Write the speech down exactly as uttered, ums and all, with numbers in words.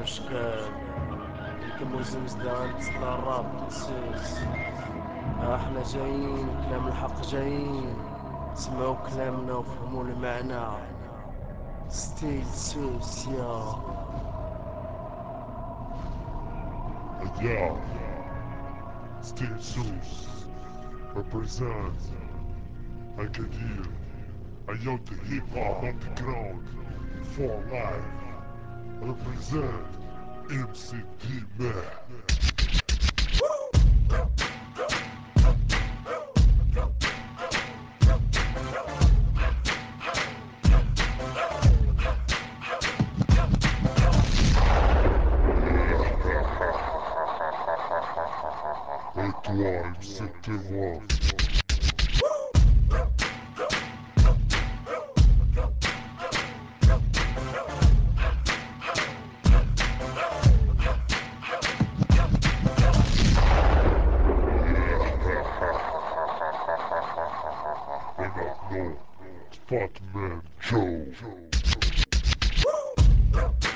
واش قال الكم زمزدة غنتسطى الراب نسوس. ها احنا جايين كلام الحق جايين، سمعوا كلامنا وفهموا المعنى. ستيل سوس يا Yeah, Steve Seuss represents Agadir, a young hip hop underground for life. Represent M C D-Man. Et toi, M C Terroir. Et maintenant, Fatman Joe.